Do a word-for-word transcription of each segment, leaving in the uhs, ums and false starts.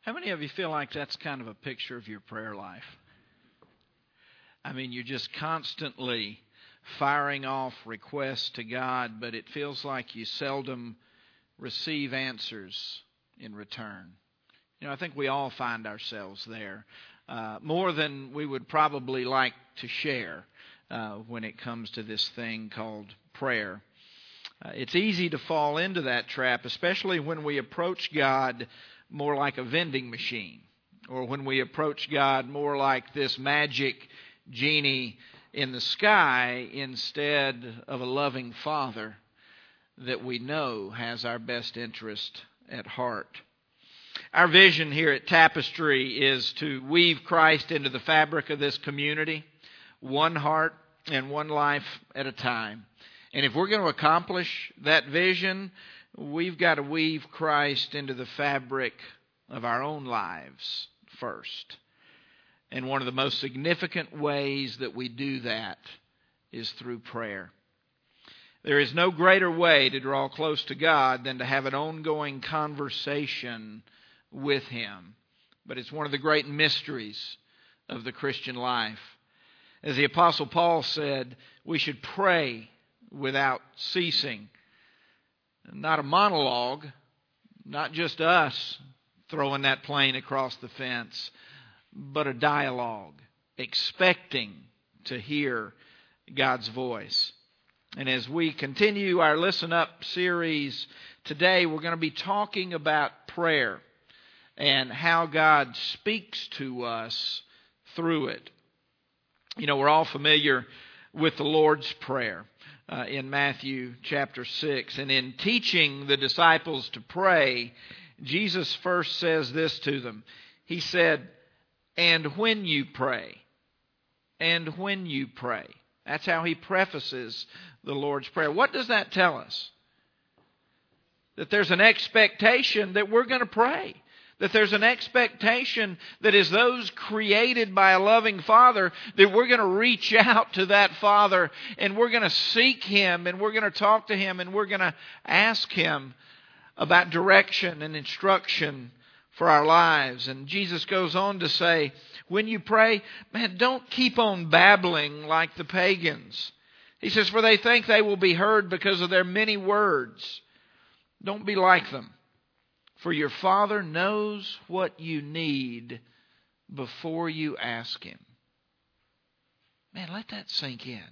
How many of you feel like that's kind of a picture of your prayer life? I mean, you're just constantly firing off requests to God, but it feels like you seldom receive answers in return. You know, I think we all find ourselves there, uh, more than we would probably like to share uh, when it comes to this thing called prayer. Uh, it's easy to fall into that trap, especially when we approach God more like a vending machine, or when we approach God more like this magic genie in the sky instead of a loving Father that we know has our best interest at heart. Our vision here at Tapestry is to weave Christ into the fabric of this community, one heart and one life at a time. And if we're going to accomplish that vision, we've got to weave Christ into the fabric of our own lives first. And one of the most significant ways that we do that is through prayer. There is no greater way to draw close to God than to have an ongoing conversation with Him. But it's one of the great mysteries of the Christian life. As the Apostle Paul said, we should pray without ceasing. Not a monologue, not just us throwing that plane across the fence, but a dialogue, expecting to hear God's voice. And as we continue our Listen Up series today, we're going to be talking about prayer and how God speaks to us through it. You know, we're all familiar with the Lord's Prayer uh, in Matthew chapter six. And in teaching the disciples to pray, Jesus first says this to them. He said, "And when you pray, and when you pray." That's how He prefaces the Lord's Prayer. What does that tell us? That there's an expectation that we're going to pray. That there's an expectation that as those created by a loving Father, that we're going to reach out to that Father and we're going to seek Him and we're going to talk to Him and we're going to ask Him about direction and instruction for our lives. And Jesus goes on to say, when you pray, man, don't keep on babbling like the pagans. He says, for they think they will be heard because of their many words. Don't be like them. For your Father knows what you need before you ask Him. Man, let that sink in.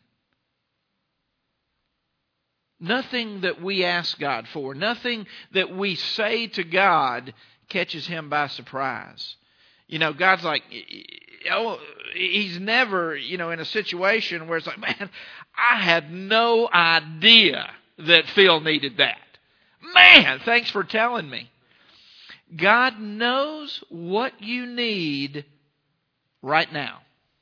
Nothing that we ask God for, nothing that we say to God catches Him by surprise. You know, God's like, oh, He's never, you know, in a situation where it's like, man, I had no idea that Phil needed that. Man, thanks for telling me. God knows what you need right now.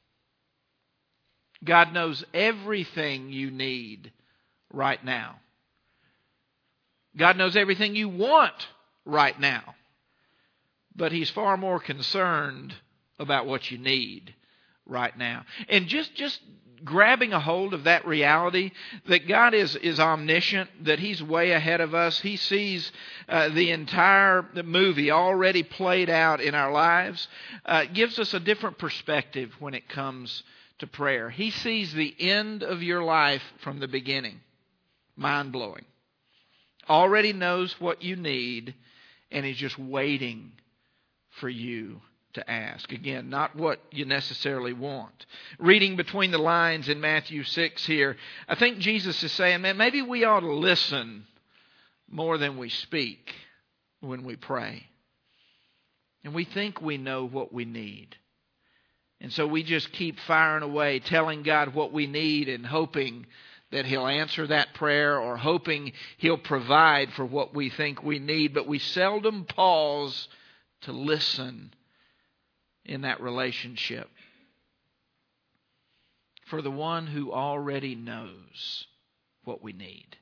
God knows everything you need right now. God knows everything you want right now. But He's far more concerned about what you need right now. And just, just grabbing a hold of that reality that God is, is omniscient, that He's way ahead of us. He sees uh, the entire movie already played out in our lives. Uh, gives us a different perspective when it comes to prayer. He sees the end of your life from the beginning. Mind-blowing. Already knows what you need, and He's just waiting for you to ask. Again, not what you necessarily want. Reading between the lines in Matthew six here, I think Jesus is saying, man, maybe we ought to listen more than we speak when we pray. And we think we know what we need. And so we just keep firing away, telling God what we need and hoping that He'll answer that prayer or hoping He'll provide for what we think we need. But we seldom pause to listen in that relationship. For the one who already knows what we need.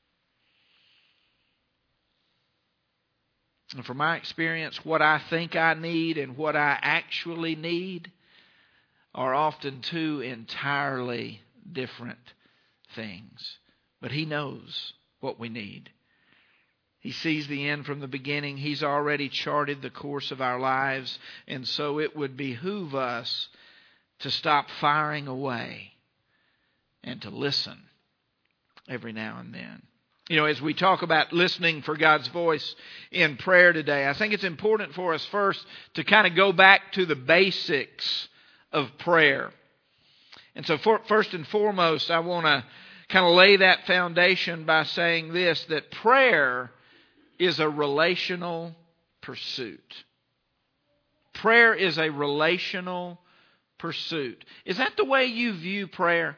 And from my experience, what I think I need and what I actually need are often two entirely different things. But He knows what we need. He sees the end from the beginning. He's already charted the course of our lives. And so it would behoove us to stop firing away and to listen every now and then. You know, as we talk about listening for God's voice in prayer today, I think it's important for us first to kind of go back to the basics of prayer. And so for, first and foremost, I want to kind of lay that foundation by saying this, that prayer is a relational pursuit. Prayer is a relational pursuit. Is that the way you view prayer?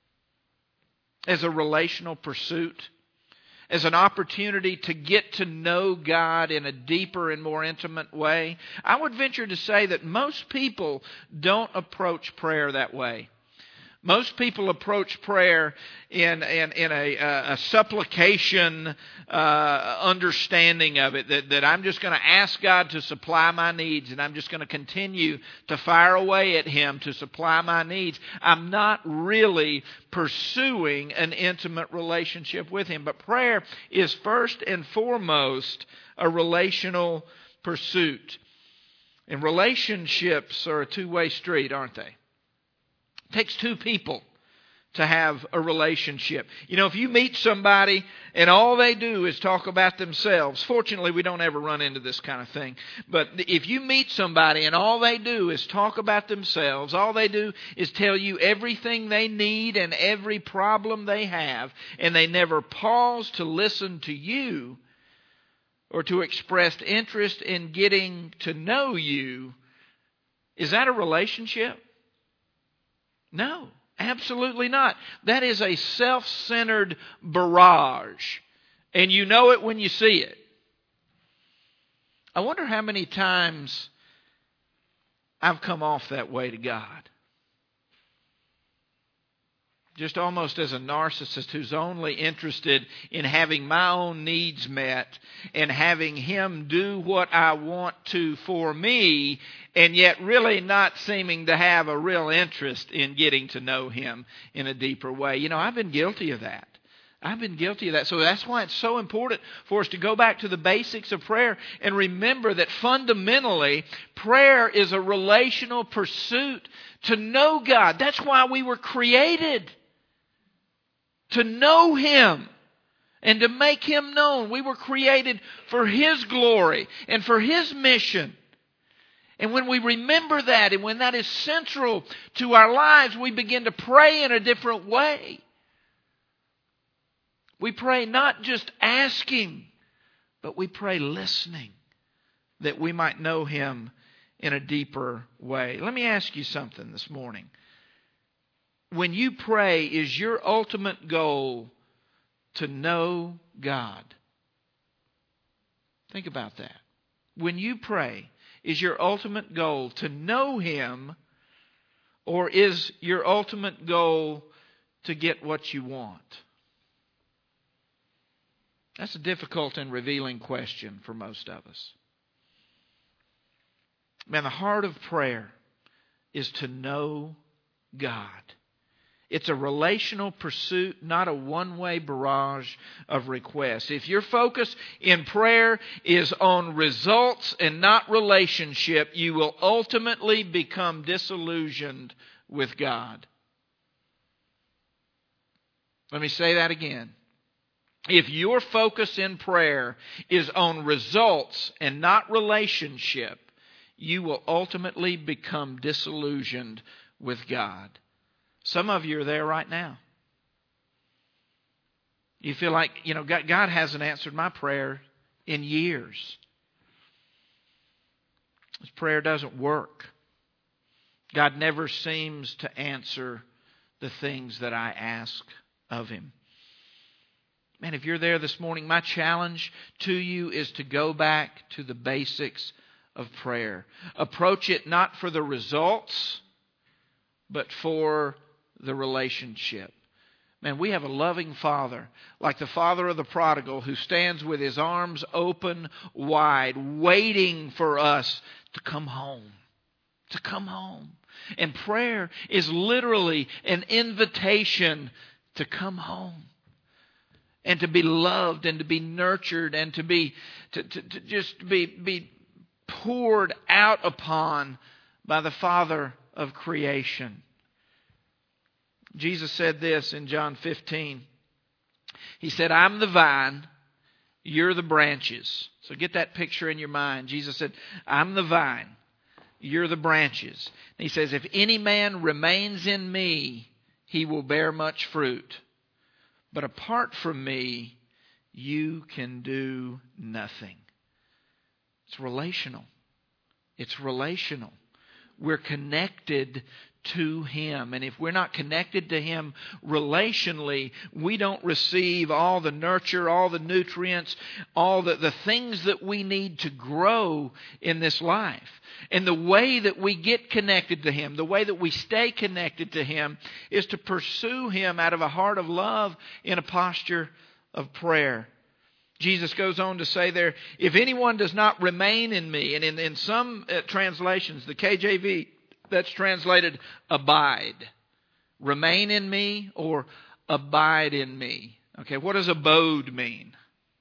As a relational pursuit? As an opportunity to get to know God in a deeper and more intimate way? I would venture to say that most people don't approach prayer that way. Most people approach prayer in in, in a, a supplication uh, understanding of it, that, that I'm just going to ask God to supply my needs, and I'm just going to continue to fire away at Him to supply my needs. I'm not really pursuing an intimate relationship with Him. But prayer is first and foremost a relational pursuit. And relationships are a two-way street, aren't they? It takes two people to have a relationship. You know, if you meet somebody and all they do is talk about themselves, fortunately we don't ever run into this kind of thing, but if you meet somebody and all they do is talk about themselves, all they do is tell you everything they need and every problem they have, and they never pause to listen to you or to express interest in getting to know you, is that a relationship? No, absolutely not. That is a self-centered barrage. And you know it when you see it. I wonder how many times I've come off that way to God. Just almost as a narcissist who's only interested in having my own needs met and having Him do what I want to for me, and yet really not seeming to have a real interest in getting to know Him in a deeper way. You know, I've been guilty of that. I've been guilty of that. So that's why it's so important for us to go back to the basics of prayer and remember that fundamentally prayer is a relational pursuit to know God. That's why we were created. To know Him and to make Him known. We were created for His glory and for His mission. And when we remember that, and when that is central to our lives, we begin to pray in a different way. We pray not just asking, but we pray listening, that we might know Him in a deeper way. Let me ask you something this morning. When you pray, is your ultimate goal to know God? Think about that. When you pray, is your ultimate goal to know Him, or is your ultimate goal to get what you want? That's a difficult and revealing question for most of us. Man, the heart of prayer is to know God. It's a relational pursuit, not a one-way barrage of requests. If your focus in prayer is on results and not relationship, you will ultimately become disillusioned with God. Let me say that again. If your focus in prayer is on results and not relationship, you will ultimately become disillusioned with God. Some of you are there right now. You feel like, you know, God, God hasn't answered my prayer in years. This prayer doesn't work. God never seems to answer the things that I ask of Him. Man, if you're there this morning, my challenge to you is to go back to the basics of prayer. Approach it not for the results, but for the relationship. Man, we have a loving Father, like the father of the prodigal, who stands with His arms open wide, waiting for us to come home. To come home. And prayer is literally an invitation to come home. and to be loved and to be nurtured and to be to, to, to just be be poured out upon by the Father of creation. Jesus said this in John fifteen. He said, I'm the vine, you're the branches. So get that picture in your mind. Jesus said, I'm the vine, you're the branches. And he says, if any man remains in me, he will bear much fruit. But apart from me, you can do nothing. It's relational. It's relational. We're connected to Him. And if we're not connected to Him relationally, we don't receive all the nurture, all the nutrients, all the, the things that we need to grow in this life. And the way that we get connected to Him, the way that we stay connected to Him, is to pursue Him out of a heart of love in a posture of prayer. Jesus goes on to say there, if anyone does not remain in me, and in, in some uh, translations, the K J V, that's translated abide. Remain in me or abide in me. Okay, what does abode mean?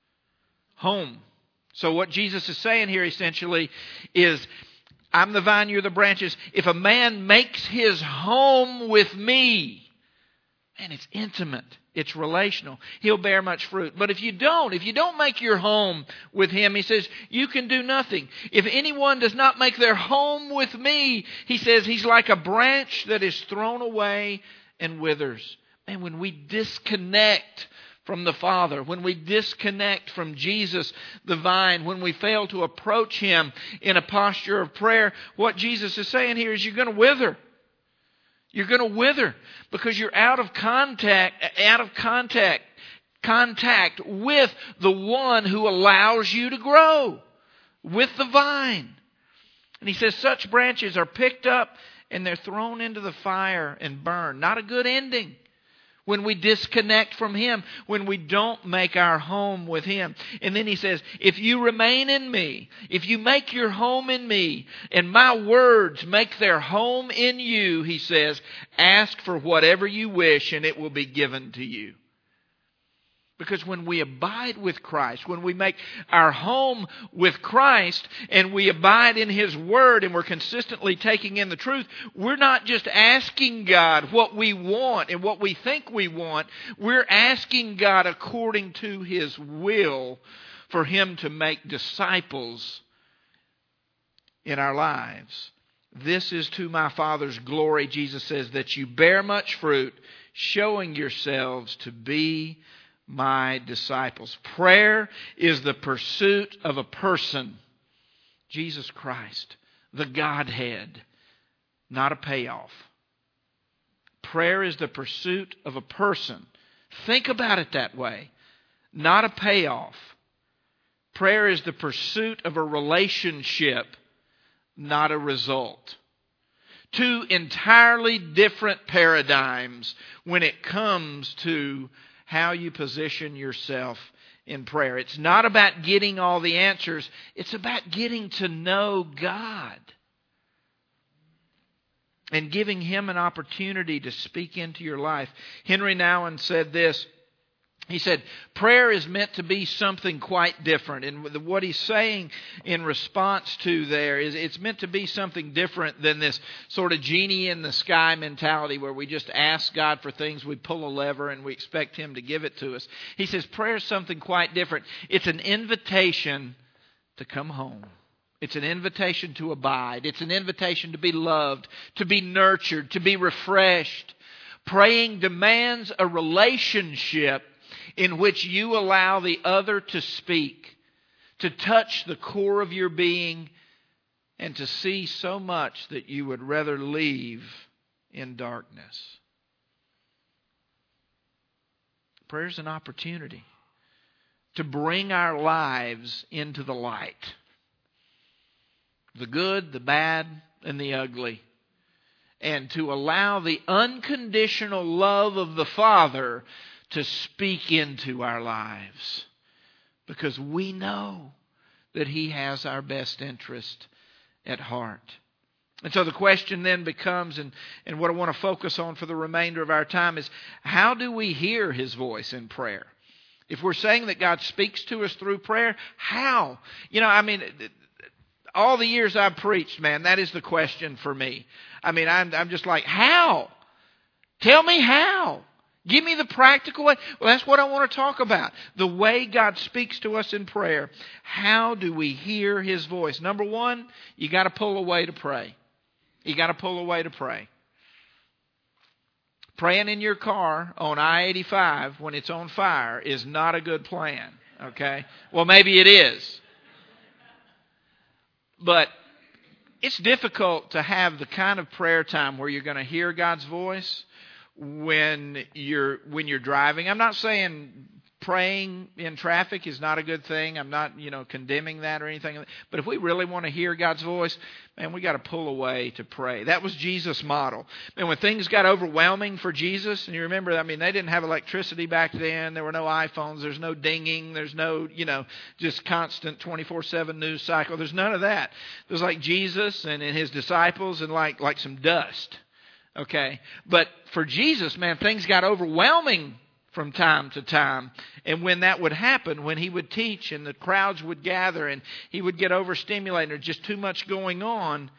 Home. So what Jesus is saying here essentially is, I'm the vine, you're the branches. If a man makes his home with me, and it's intimate, it's relational, he'll bear much fruit. But if you don't, if you don't make your home with Him, He says, you can do nothing. If anyone does not make their home with me, He says, he's like a branch that is thrown away and withers. And when we disconnect from the Father, when we disconnect from Jesus the vine, when we fail to approach Him in a posture of prayer, what Jesus is saying here is you're going to wither. You're going to wither because you're out of contact, out of contact, contact with the one who allows you to grow, with the vine. And He says such branches are picked up and they're thrown into the fire and burned. Not a good ending. When we disconnect from Him, when we don't make our home with Him. And then He says, if you remain in me, if you make your home in me, and my words make their home in you, He says, ask for whatever you wish and it will be given to you. Because when we abide with Christ, when we make our home with Christ and we abide in His Word and we're consistently taking in the truth, we're not just asking God what we want and what we think we want. We're asking God according to His will for Him to make disciples in our lives. This is to my Father's glory, Jesus says, that you bear much fruit, showing yourselves to be my disciples. Prayer is the pursuit of a person, Jesus Christ, the Godhead, not a payoff. Prayer is the pursuit of a person. Think about it that way. Not a payoff. Prayer is the pursuit of a relationship, not a result. Two entirely different paradigms when it comes to how you position yourself in prayer. It's not about getting all the answers. It's about getting to know God and giving Him an opportunity to speak into your life. Henry Nouwen said this. He said, prayer is meant to be something quite different. And what he's saying in response to there is it's meant to be something different than this sort of genie in the sky mentality where we just ask God for things, we pull a lever and we expect Him to give it to us. He says prayer is something quite different. It's an invitation to come home. It's an invitation to abide. It's an invitation to be loved, to be nurtured, to be refreshed. Praying demands a relationship in which you allow the other to speak, to touch the core of your being, and to see so much that you would rather leave in darkness. Prayer is an opportunity to bring our lives into the light. The good, the bad, and the ugly. And to allow the unconditional love of the Father to speak into our lives. Because we know that He has our best interest at heart. And so the question then becomes, and, and what I want to focus on for the remainder of our time is, how do we hear His voice in prayer? If we're saying that God speaks to us through prayer, how? You know, I mean, all the years I've preached, man, that is the question for me. I mean, I'm, I'm just like, how? Tell me how. Give me the practical way. Well, that's what I want to talk about. The way God speaks to us in prayer. How do we hear His voice? Number one, you got to pull away to pray. You got to pull away to pray. Praying in your car on I eighty-five when it's on fire is not a good plan, okay? Well, maybe it is. But it's difficult to have the kind of prayer time where you're going to hear God's voice when you're when you're driving. I'm not saying praying in traffic is not a good thing. I'm not, you know, condemning that or anything. But if we really want to hear God's voice, man, we got to pull away to pray. That was Jesus' model. And when things got overwhelming for Jesus, and you remember, I mean, they didn't have electricity back then. There were no iPhones. There's no dinging. There's no, you know, just constant twenty-four seven news cycle. There's none of that. It was like Jesus and, and His disciples and like like some dust. Okay? But for Jesus, man, things got overwhelming from time to time. And when that would happen, when He would teach and the crowds would gather and He would get overstimulated, there's just too much going on,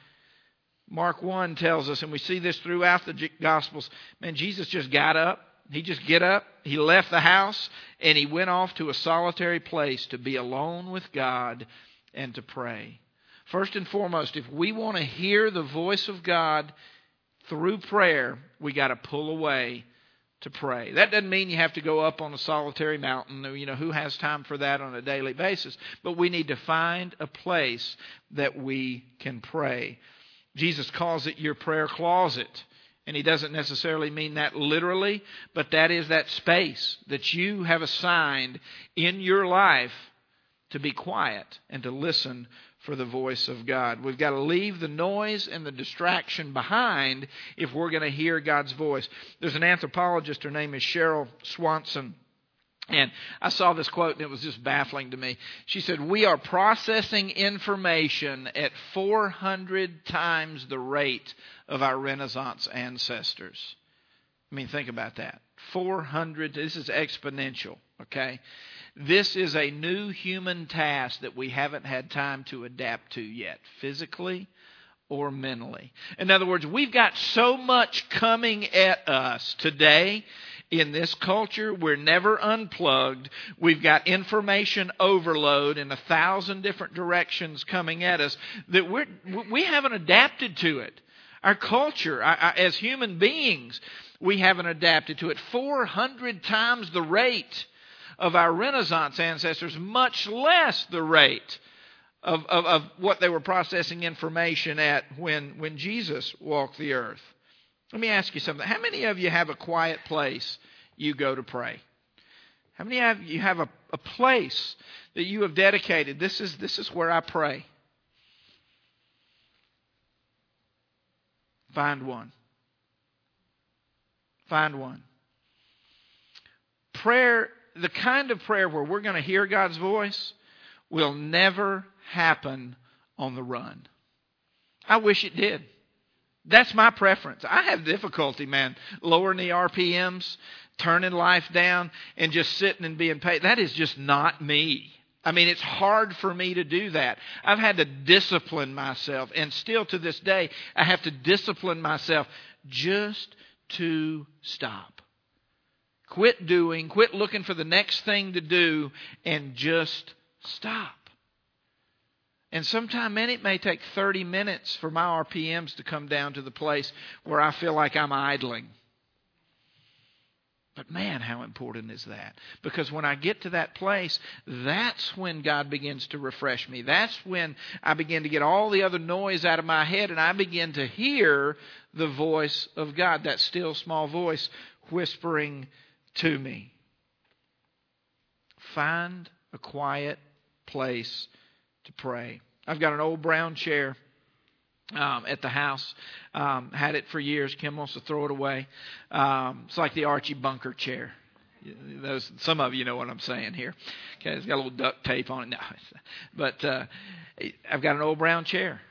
Mark one tells us, and we see this throughout the Gospels, man, Jesus just got up. He just get up. He left the house and He went off to a solitary place to be alone with God and to pray. First and foremost, if we want to hear the voice of God through prayer, we got to pull away to pray. That doesn't mean you have to go up on a solitary mountain. You know, who has time for that on a daily basis? But we need to find a place that we can pray. Jesus calls it your prayer closet. And He doesn't necessarily mean that literally, but that is that space that you have assigned in your life to be quiet and to listen for the voice of God. We've got to leave the noise and the distraction behind if we're going to hear God's voice. There's an anthropologist, her name is Cheryl Swanson, and I saw this quote and it was just baffling to me. She said, "We are processing information at four hundred times the rate of our Renaissance ancestors." I mean, think about that. four hundred, this is exponential, okay? This is a new human task that we haven't had time to adapt to yet, physically or mentally. In other words, we've got so much coming at us today in this culture. We're never unplugged. We've got information overload in a thousand different directions coming at us that we're, we haven't adapted to it. Our culture, as human beings, we haven't adapted to it. four hundred times the rate of our Renaissance ancestors, much less the rate of, of, of what they were processing information at when, when Jesus walked the earth. Let me ask you something. How many of you have a quiet place you go to pray? How many of you have a, a place that you have dedicated? This is, this is where I pray. Find one. Find one. Prayer, the kind of prayer where we're going to hear God's voice, will never happen on the run. I wish it did. That's my preference. I have difficulty, man, lowering the R P Ms, turning life down, and just sitting and being paid. That is just not me. I mean, it's hard for me to do that. I've had to discipline myself, and still to this day, I have to discipline myself just to stop. Quit doing, quit looking for the next thing to do, and just stop. And sometime, man, it may take thirty minutes for my R P Ms to come down to the place where I feel like I'm idling. But man, how important is that? Because when I get to that place, that's when God begins to refresh me. That's when I begin to get all the other noise out of my head and I begin to hear the voice of God, that still small voice whispering to me. Find a quiet place to pray. I've got an old brown chair um, at the house. Um, had it for years. Kim wants to throw it away. Um, it's like the Archie Bunker chair. Those, some of you know what I'm saying here. Okay, it's got a little duct tape on it. No, but uh, I've got an old brown chair,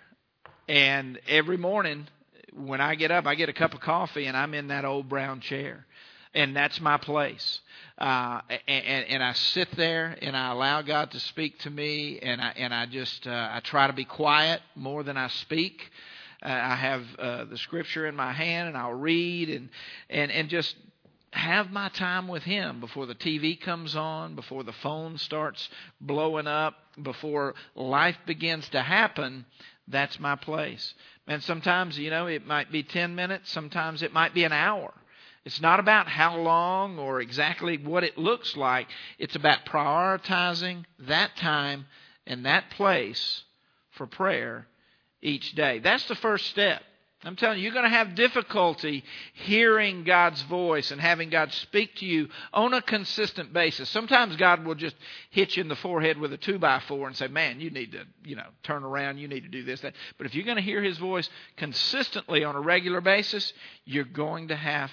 and every morning when I get up, I get a cup of coffee, and I'm in that old brown chair. And that's my place. Uh, and, and I sit there and I allow God to speak to me, and I and I just uh, I try to be quiet more than I speak. Uh, I have uh, the Scripture in my hand, and I'll read and and and just have my time with Him before the T V comes on, before the phone starts blowing up, before life begins to happen. That's my place. And sometimes, you know, it might be ten minutes. Sometimes it might be an hour. It's not about how long or exactly what it looks like. It's about prioritizing that time and that place for prayer each day. That's the first step. I'm telling you, you're going to have difficulty hearing God's voice and having God speak to you on a consistent basis. Sometimes God will just hit you in the forehead with a two by four and say, man, you need to, you know, turn around. You need to do this, that. But if you're going to hear His voice consistently on a regular basis, you're going to have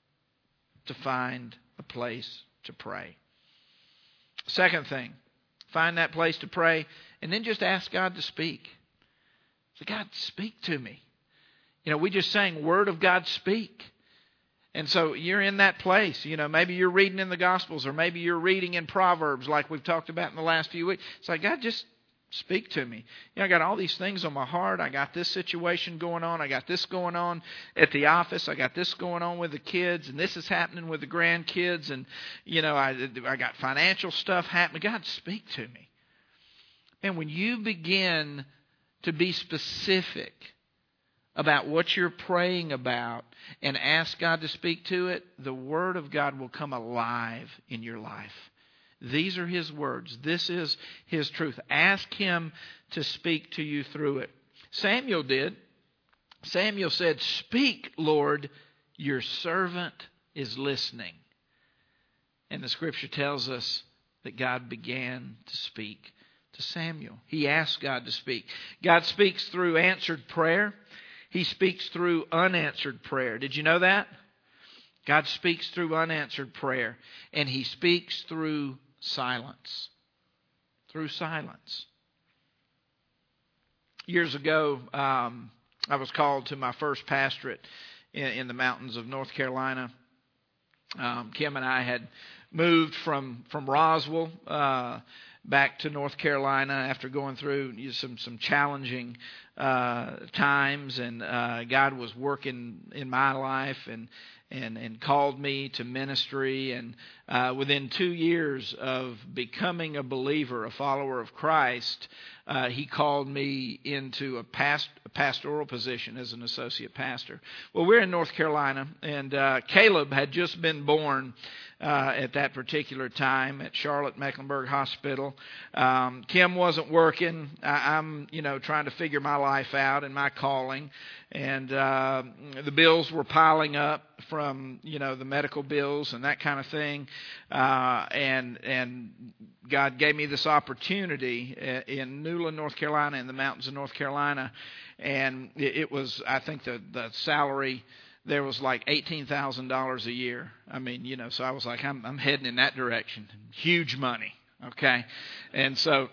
to find a place to pray. Second thing, find that place to pray and then just ask God to speak. Say, God, speak to me. You know, we just sang, Word of God, speak. And so you're in that place. You know, maybe you're reading in the Gospels, or maybe you're reading in Proverbs like we've talked about in the last few weeks. It's like, God, just speak to me. You know, I got all these things on my heart. I got this situation going on. I got this going on at the office. I got this going on with the kids, and this is happening with the grandkids. And, you know, I, I got financial stuff happening. God, speak to me. And when you begin to be specific about what you're praying about and ask God to speak to it, the Word of God will come alive in your life. These are His words. This is His truth. Ask Him to speak to you through it. Samuel did. Samuel said, speak, Lord, your servant is listening. And the Scripture tells us that God began to speak to Samuel. He asked God to speak. God speaks through answered prayer. He speaks through unanswered prayer. Did you know that? God speaks through unanswered prayer. And He speaks through silence. Through silence. Years ago, um, I was called to my first pastorate in, in the mountains of North Carolina. Um, Kim and I had moved from, from Roswell uh, back to North Carolina after going through some, some challenging uh, times, and uh, God was working in my life and and and called me to ministry. And uh, within two years of becoming a believer, a follower of Christ, uh, He called me into a, past, a pastoral position as an associate pastor. Well, we're in North Carolina, and uh, Caleb had just been born Uh, at that particular time at Charlotte Mecklenburg Hospital. Um, Kim wasn't working. I, I'm, you know, trying to figure my life out and my calling. And uh, the bills were piling up from, you know, the medical bills and that kind of thing. Uh, and and God gave me this opportunity in Newland, North Carolina, in the mountains of North Carolina. And it, it was, I think, the, the salary there was like eighteen thousand dollars a year. I mean, you know, so I was like, I'm, I'm heading in that direction. Huge money, okay? And so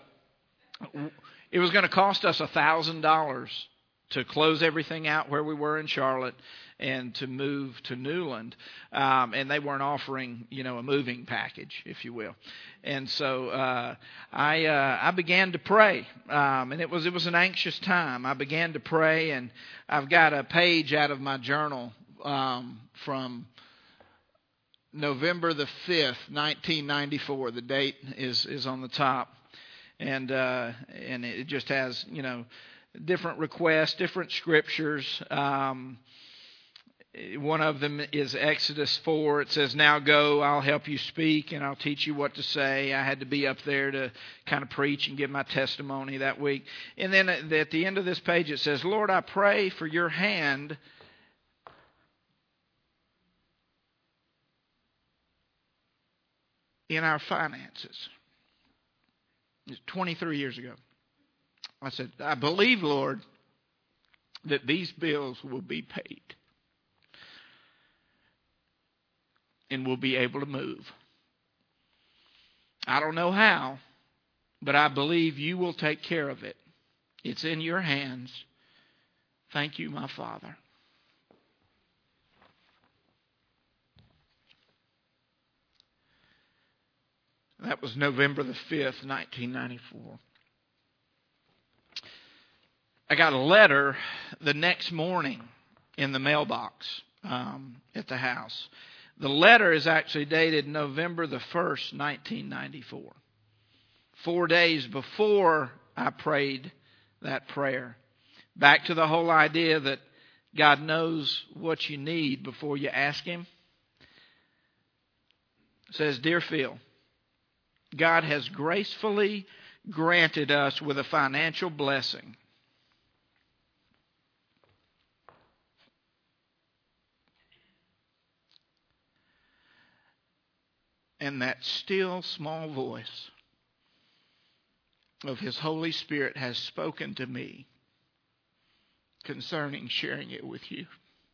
it was going to cost us one thousand dollars to close everything out where we were in Charlotte and to move to Newland. Um, and they weren't offering, you know, a moving package, if you will. And so uh, I uh, I began to pray, um, and it was it was an anxious time. I began to pray, and I've got a page out of my journal um, from November the fifth, nineteen ninety-four. The date is is on the top, and uh, and it just has, you know, different requests, different scriptures. Um, One of them is Exodus four. It says, now go, I'll help you speak, and I'll teach you what to say. I had to be up there to kind of preach and give my testimony that week. And then at the end of this page it says, Lord, I pray for your hand in our finances. It's twenty-three years ago. I said, I believe, Lord, that these bills will be paid. And we'll be able to move. I don't know how, but I believe you will take care of it. It's in your hands. Thank you, my Father. That was November the fifth, nineteen ninety-four. I got a letter the next morning in the mailbox um, at the house. The letter is actually dated November the first, nineteen ninety-four. Four days before I prayed that prayer. Back to the whole idea that God knows what you need before you ask Him. It says, Dear Phil, God has gracefully granted us with a financial blessing. And that still small voice of His Holy Spirit has spoken to me concerning sharing it with you.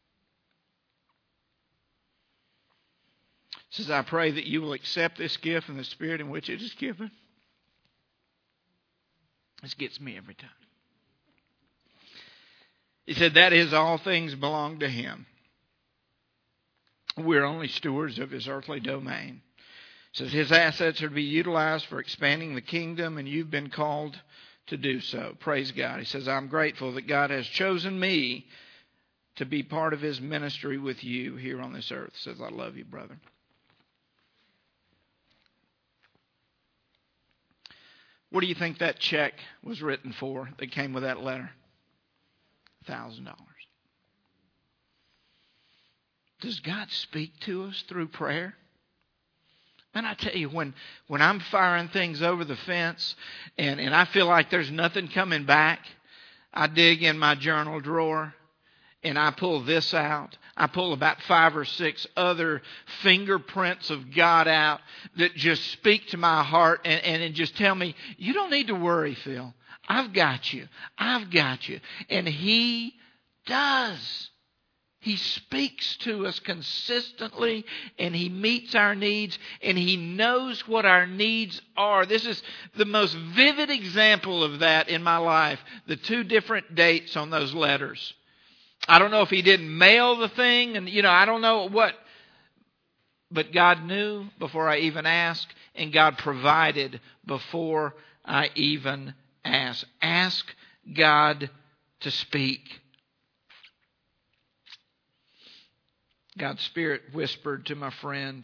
It says, I pray that you will accept this gift in the spirit in which it is given. This gets me every time. He said, that is, all things belong to Him. We're only stewards of His earthly domain. It says His assets are to be utilized for expanding the kingdom, and you've been called to do so. Praise God. He says, I'm grateful that God has chosen me to be part of His ministry with you here on this earth. He says, I love you, brother. What do you think that check was written for that came with that letter? one thousand dollars. Does God speak to us through prayer? And I tell you, when, when I'm firing things over the fence and, and I feel like there's nothing coming back, I dig in my journal drawer and I pull this out. I pull about five or six other fingerprints of God out that just speak to my heart and, and, and just tell me, you don't need to worry, Phil. I've got you. I've got you. And He does. He speaks to us consistently and He meets our needs and He knows what our needs are. This is the most vivid example of that in my life. The two different dates on those letters. I don't know if He didn't mail the thing and, you know, I don't know what. But God knew before I even asked, and God provided before I even asked. Ask God to speak. God's Spirit whispered to my friend,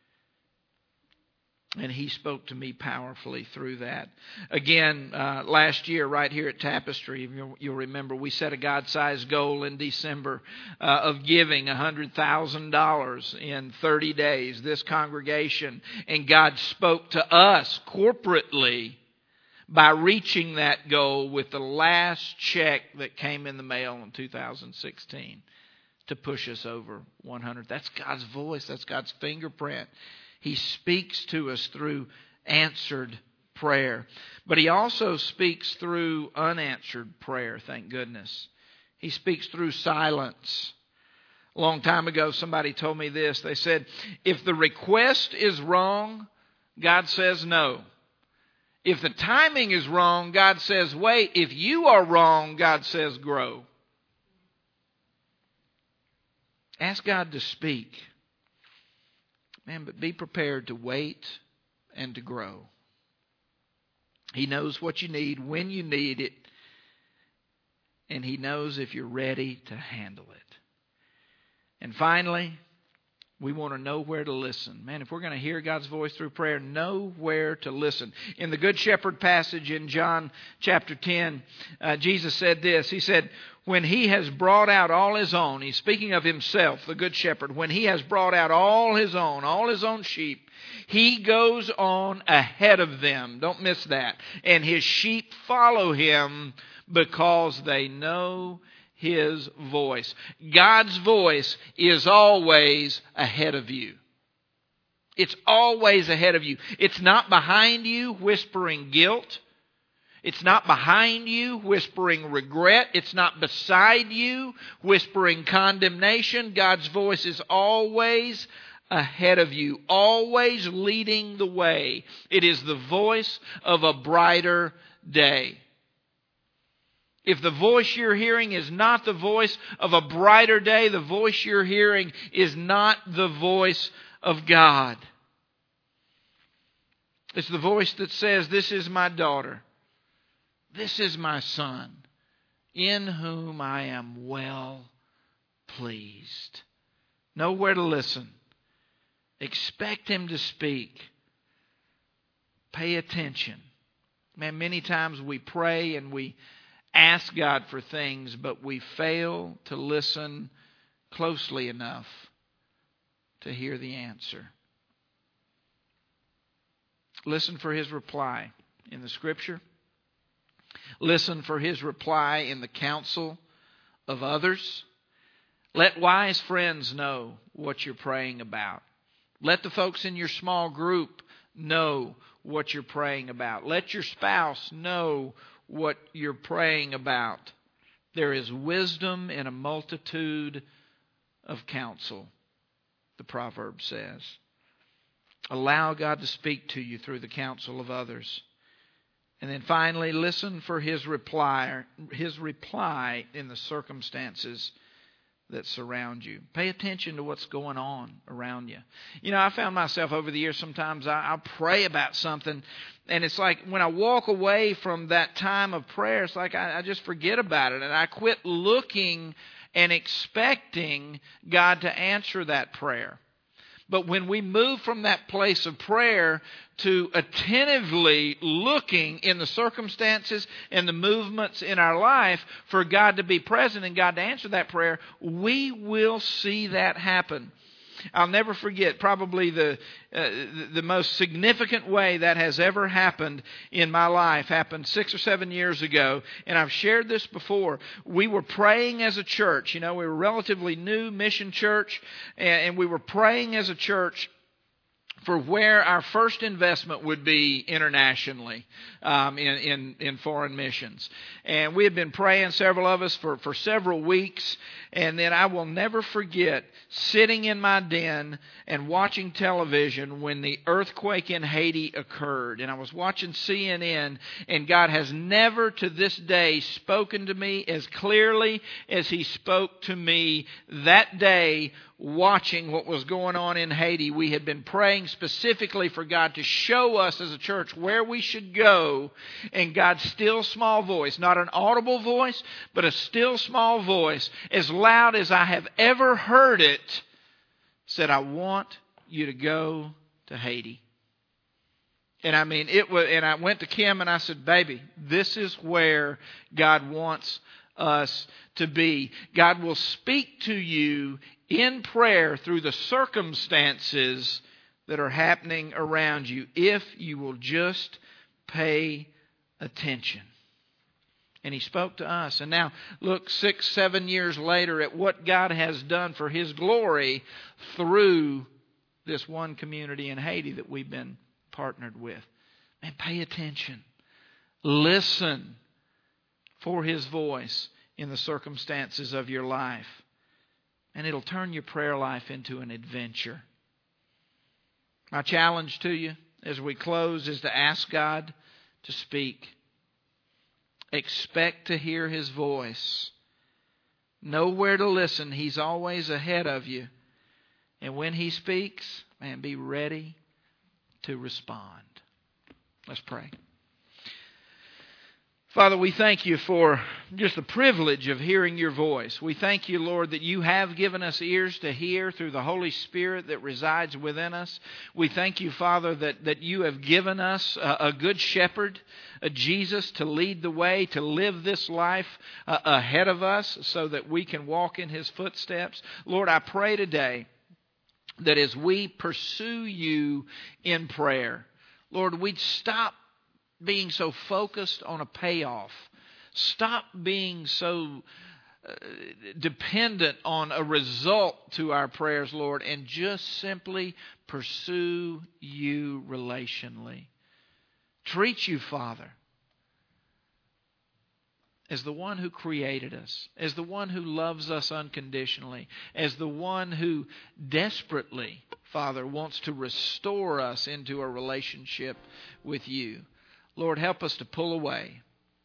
and he spoke to me powerfully through that. Again, uh, last year, right here at Tapestry, you'll, you'll remember, we set a God-sized goal in December uh, of giving one hundred thousand dollars in thirty days, this congregation. And God spoke to us corporately by reaching that goal with the last check that came in the mail in two thousand sixteen. To push us over one hundred. That's God's voice. That's God's fingerprint. He speaks to us through answered prayer. But He also speaks through unanswered prayer, thank goodness. He speaks through silence. A long time ago, somebody told me this. They said, if the request is wrong, God says no. If the timing is wrong, God says wait. If you are wrong, God says grow. Ask God to speak. Man, but be prepared to wait and to grow. He knows what you need, when you need it, and He knows if you're ready to handle it. And finally, we want to know where to listen. Man, if we're going to hear God's voice through prayer, know where to listen. In the Good Shepherd passage in John chapter ten, uh, Jesus said this. He said, when He has brought out all His own, He's speaking of Himself, the Good Shepherd. When He has brought out all His own, all His own sheep, He goes on ahead of them. Don't miss that. And His sheep follow Him because they know His voice. God's voice is always ahead of you. It's always ahead of you. It's not behind you whispering guilt. It's not behind you whispering regret. It's not beside you whispering condemnation. God's voice is always ahead of you, always leading the way. It is the voice of a brighter day. If the voice you're hearing is not the voice of a brighter day, the voice you're hearing is not the voice of God. It's the voice that says, this is my daughter. This is my son, in whom I am well pleased. Know where to listen. Expect Him to speak. Pay attention. Man, many times we pray and we ask God for things, but we fail to listen closely enough to hear the answer. Listen for His reply in the Scripture. Listen for His reply in the counsel of others. Let wise friends know what you're praying about. Let the folks in your small group know what you're praying about. Let your spouse know what you're praying about. There is wisdom in a multitude of counsel, the proverb says. Allow God to speak to you through the counsel of others. And then finally, listen for His reply, His reply in the circumstances that surround you. Pay attention to what's going on around you. You know, I found myself over the years, sometimes I, I'll pray about something, and it's like when I walk away from that time of prayer, it's like I, I just forget about it, and I quit looking and expecting God to answer that prayer. But when we move from that place of prayer to attentively looking in the circumstances and the movements in our life for God to be present and God to answer that prayer, we will see that happen. I'll never forget probably the uh, the most significant way that has ever happened in my life happened six or seven years ago. And I've shared this before. We were praying as a church. You know, we were a relatively new mission church. And, and we were praying as a church for where our first investment would be internationally um, in, in, in foreign missions. And we had been praying, several of us, for, for several weeks. And then I will never forget sitting in my den and watching television when the earthquake in Haiti occurred. And I was watching C N N, and God has never to this day spoken to me as clearly as He spoke to me that day watching what was going on in Haiti. We had been praying specifically for God to show us as a church where we should go, and God's still small voice, not an audible voice, but a still small voice, as loud as I have ever heard it, said, I want you to go to Haiti. And I mean, it was, and I went to Kim and I said, baby, this is where God wants us to be. God will speak to you in prayer through the circumstances that are happening around you if you will just pay attention. And He spoke to us. And now look six, seven years later at what God has done for His glory through this one community in Haiti that we've been partnered with. Man, pay attention. Listen for His voice in the circumstances of your life. And it'll turn your prayer life into an adventure. My challenge to you as we close is to ask God to speak. Expect to hear His voice. Know where to listen. He's always ahead of you. And when He speaks, man, be ready to respond. Let's pray. Father, we thank You for just the privilege of hearing Your voice. We thank You, Lord, that You have given us ears to hear through the Holy Spirit that resides within us. We thank You, Father, that, that You have given us a, a good shepherd, a Jesus to lead the way, to live this life uh, ahead of us so that we can walk in His footsteps. Lord, I pray today that as we pursue You in prayer, Lord, we'd stop being so focused on a payoff. Stop being so uh, dependent on a result to our prayers, Lord, and just simply pursue You relationally. Treat You, Father, as the one who created us, as the one who loves us unconditionally, as the one who desperately, Father, wants to restore us into a relationship with You. Lord, help us to pull away,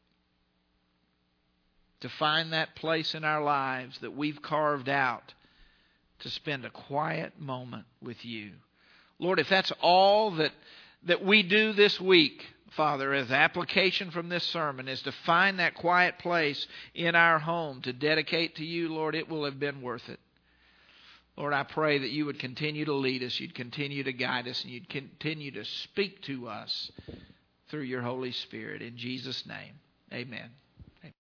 to find that place in our lives that we've carved out to spend a quiet moment with You. Lord, if that's all that that we do this week, Father, as application from this sermon, is to find that quiet place in our home to dedicate to You, Lord, it will have been worth it. Lord, I pray that You would continue to lead us, You'd continue to guide us, and You'd continue to speak to us through Your Holy Spirit. In Jesus' name, amen.